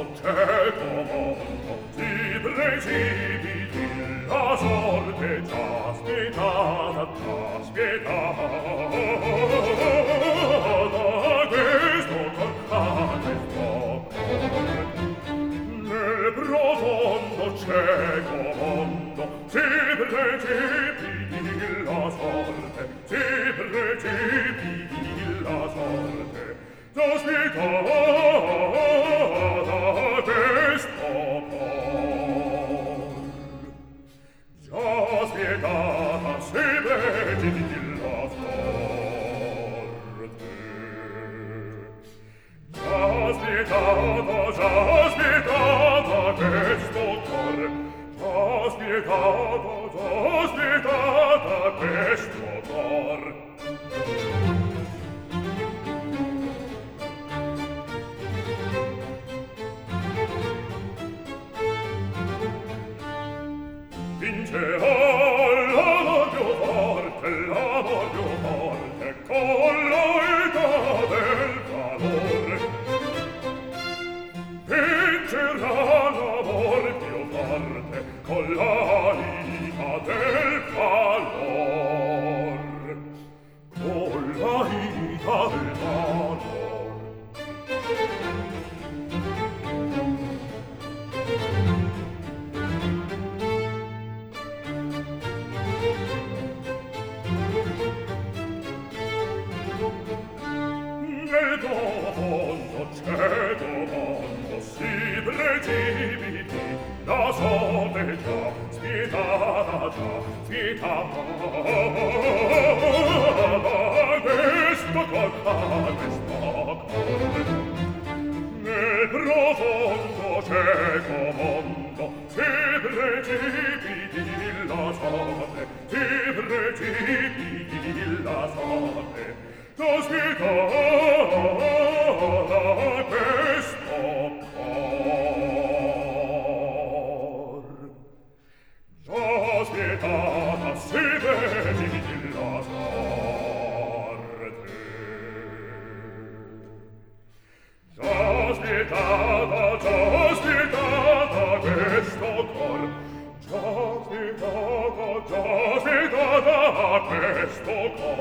cieco mondo si precipiti la sorte già spietata questo corcate fuoco nel profondo cieco mondo si precipiti la sorte si precipiti la sorte già spietata questo cor già spietata si precipiti la sorte già spietata questo cor già spietata questo cor vincerà l'amor più forte con l'età del valore vincerà l'amor più forte con l'età del valor con l'età del valor nel profondo cieco mondo si precipiti la sorte già spietata questo cor nel profondo cieco mondo si precipiti la sorte si precipiti la sorte già spietata questo cor già spietata si precipiti la sorte già spietata questo cor già spietata questo cor